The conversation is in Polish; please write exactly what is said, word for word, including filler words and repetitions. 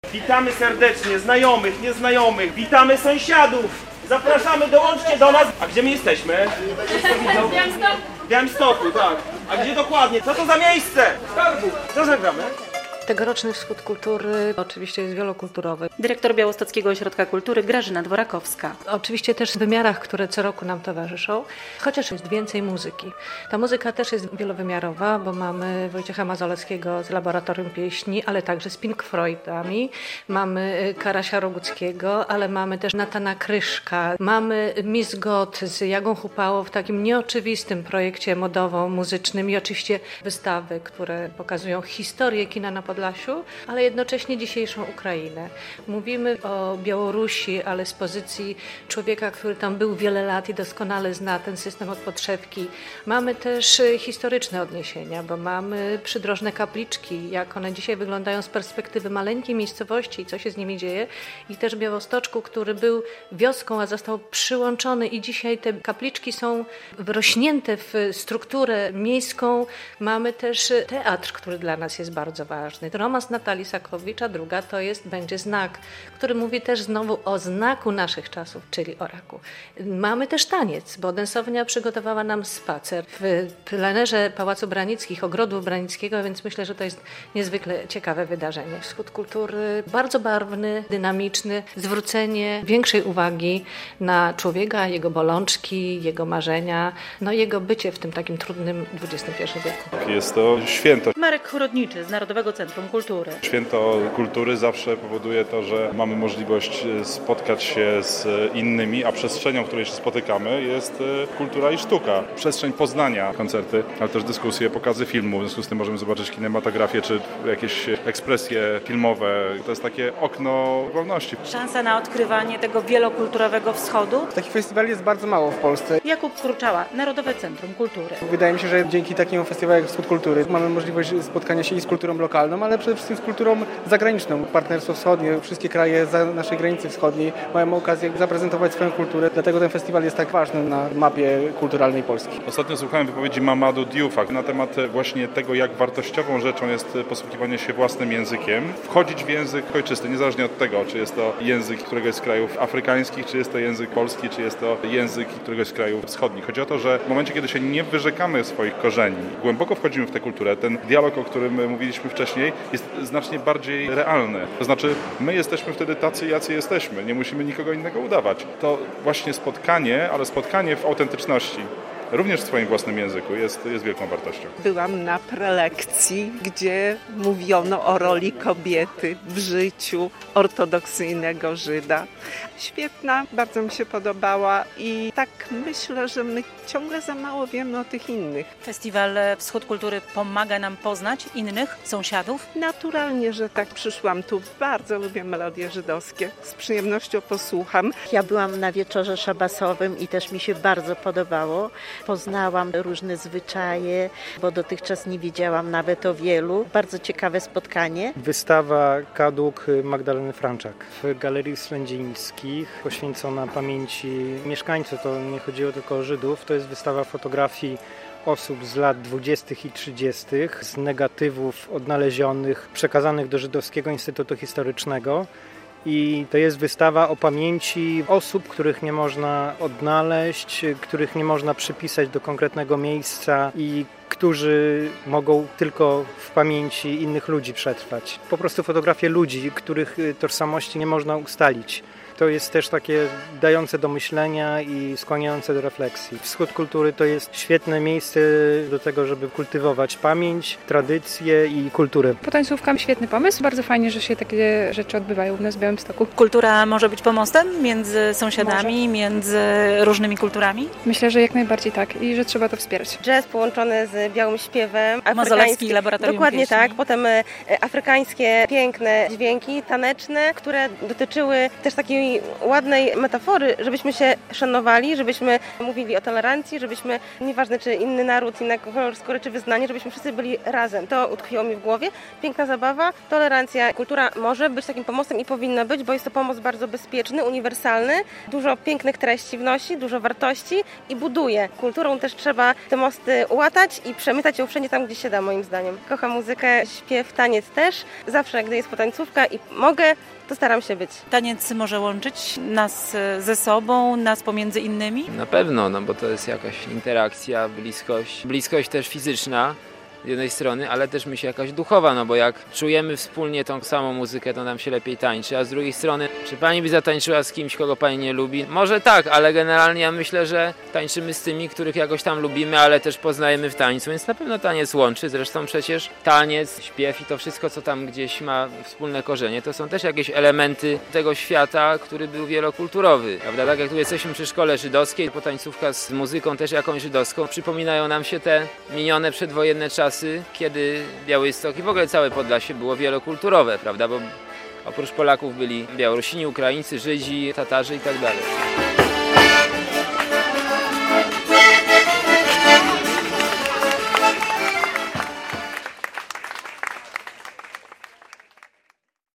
Witamy serdecznie znajomych, nieznajomych, witamy sąsiadów! Zapraszamy, dołączcie do nas! A gdzie my jesteśmy? W Białymstoku. W Białymstoku, tak. A gdzie dokładnie? Co to za miejsce? Skarbu! Co zagramy? Tegoroczny Wschód Kultury oczywiście jest wielokulturowy. Dyrektor Białostockiego Ośrodka Kultury Grażyna Dworakowska. Oczywiście też w wymiarach, które co roku nam towarzyszą, chociaż jest więcej muzyki. Ta muzyka też jest wielowymiarowa, bo mamy Wojciecha Mazoleckiego z Laboratorium Pieśni, ale także z Pink Floydami, mamy Karasia Roguckiego, ale mamy też Natana Kryszka, mamy Miss God z Jagą Hupało w takim nieoczywistym projekcie modowo-muzycznym i oczywiście wystawy, które pokazują historię kina na Podlasiu, ale jednocześnie dzisiejszą Ukrainę. Mówimy o Białorusi, ale z pozycji człowieka, który tam był wiele lat i doskonale zna ten system od podszewki. Mamy też historyczne odniesienia, bo mamy przydrożne kapliczki, jak one dzisiaj wyglądają z perspektywy maleńkiej miejscowości i co się z nimi dzieje. I też Białostoczku, który był wioską, a został przyłączony i dzisiaj te kapliczki są wrośnięte w strukturę miejską. Mamy też teatr, który dla nas jest bardzo ważny. Romans Natalii Sakowicz, a druga to jest będzie Znak, który mówi też znowu o znaku naszych czasów, czyli o raku. Mamy też taniec, bo Densownia przygotowała nam spacer w plenerze Pałacu Branickich, Ogrodu Branickiego, więc myślę, że to jest niezwykle ciekawe wydarzenie. Wschód Kultury bardzo barwny, dynamiczny, zwrócenie większej uwagi na człowieka, jego bolączki, jego marzenia, no jego bycie w tym takim trudnym dwudziestym pierwszym wieku. Jest to święto. Marek Chudobniczy z Narodowego Centrum Kultury. Święto kultury zawsze powoduje to, że mamy możliwość spotkać się z innymi, a przestrzenią, w której się spotykamy, jest kultura i sztuka. Przestrzeń poznania, koncerty, ale też dyskusje, pokazy filmu. W związku z tym możemy zobaczyć kinematografię czy jakieś ekspresje filmowe. To jest takie okno wolności. Szansa na odkrywanie tego wielokulturowego wschodu. Takich festiwali jest bardzo mało w Polsce. Jakub Kruczała, Narodowe Centrum Kultury. Wydaje mi się, że dzięki takiemu festiwalowi jak Wschód Kultury mamy możliwość spotkania się i z kulturą lokalną, ale przede wszystkim z kulturą zagraniczną. Partnerstwo Wschodnie, wszystkie kraje za naszej granicy wschodniej mają okazję zaprezentować swoją kulturę, dlatego ten festiwal jest tak ważny na mapie kulturalnej Polski. Ostatnio słuchałem wypowiedzi Mamadou Diouf'a na temat właśnie tego, jak wartościową rzeczą jest posługiwanie się własnym językiem, wchodzić w język ojczysty, niezależnie od tego, czy jest to język któregoś z krajów afrykańskich, czy jest to język polski, czy jest to język któregoś z krajów wschodnich. Chodzi o to, że w momencie, kiedy się nie wyrzekamy swoich korzeni, głęboko wchodzimy w tę kulturę, ten dialog, o którym mówiliśmy wcześniej, jest znacznie bardziej realny. To znaczy, my jesteśmy wtedy tacy, jacy jesteśmy. Nie musimy nikogo innego udawać. To właśnie spotkanie, ale spotkanie w autentyczności, również w swoim własnym języku, jest, jest wielką wartością. Byłam na prelekcji, gdzie mówiono o roli kobiety w życiu ortodoksyjnego Żyda. Świetna, bardzo mi się podobała i tak myślę, że my ciągle za mało wiemy o tych innych. Festiwal Wschód Kultury pomaga nam poznać innych sąsiadów. Naturalnie, że tak przyszłam tu. Bardzo lubię melodie żydowskie. Z przyjemnością posłucham. Ja byłam na wieczorze szabasowym i też mi się bardzo podobało. Poznałam różne zwyczaje, bo dotychczas nie wiedziałam nawet o wielu. Bardzo ciekawe spotkanie. Wystawa Kadłub Magdaleny Franczak w Galerii Slędzińskich, poświęcona pamięci mieszkańców. To nie chodziło tylko o Żydów, to jest wystawa fotografii osób z lat dwudziestych i trzydziestych, z negatywów odnalezionych, przekazanych do Żydowskiego Instytutu Historycznego. I to jest wystawa o pamięci osób, których nie można odnaleźć, których nie można przypisać do konkretnego miejsca i którzy mogą tylko w pamięci innych ludzi przetrwać. Po prostu fotografie ludzi, których tożsamości nie można ustalić. To jest też takie dające do myślenia i skłaniające do refleksji. Wschód Kultury to jest świetne miejsce do tego, żeby kultywować pamięć, tradycje i kulturę. Potańcówka, świetny pomysł. Bardzo fajnie, że się takie rzeczy odbywają u nas w Białymstoku. Kultura może być pomostem między sąsiadami, może. między różnymi kulturami? Myślę, że jak najbardziej tak i że trzeba to wspierać. Jazz połączony z białym śpiewem. Mazolecki Laboratorium Dokładnie Pieśni. tak. Potem afrykańskie piękne dźwięki taneczne, które dotyczyły też takiej takiej ładnej metafory, żebyśmy się szanowali, żebyśmy mówili o tolerancji, żebyśmy, nieważne czy inny naród, inny kolor skóry, czy wyznanie, żebyśmy wszyscy byli razem. To utkwiło mi w głowie. Piękna zabawa, tolerancja, kultura może być takim pomostem i powinna być, bo jest to pomost bardzo bezpieczny, uniwersalny, dużo pięknych treści wnosi, dużo wartości i buduje. Kulturą też trzeba te mosty łatać i przemytać ją wszędzie tam, gdzie się da, moim zdaniem. Kocham muzykę, śpiew, taniec też. Zawsze, gdy jest potańcówka i mogę, to staram się być. Taniec może łączyć nas ze sobą, nas pomiędzy innymi? Na pewno, no bo to jest jakaś interakcja, bliskość. Bliskość też fizyczna z jednej strony, ale też myślę jakaś duchowa, no bo jak czujemy wspólnie tą samą muzykę, to nam się lepiej tańczy, a z drugiej strony, czy pani by zatańczyła z kimś, kogo pani nie lubi? Może tak, ale generalnie ja myślę, że tańczymy z tymi, których jakoś tam lubimy, ale też poznajemy w tańcu, więc na pewno taniec łączy, zresztą przecież taniec, śpiew i to wszystko, co tam gdzieś ma wspólne korzenie, to są też jakieś elementy tego świata, który był wielokulturowy, prawda? Tak jak tu jesteśmy przy szkole żydowskiej, potańcówka z muzyką też jakąś żydowską, przypominają nam się te minione przedwojenne czasy, kiedy Białystok i w ogóle całe Podlasie było wielokulturowe, prawda, bo oprócz Polaków byli Białorusini, Ukraińcy, Żydzi, Tatarzy i tak dalej.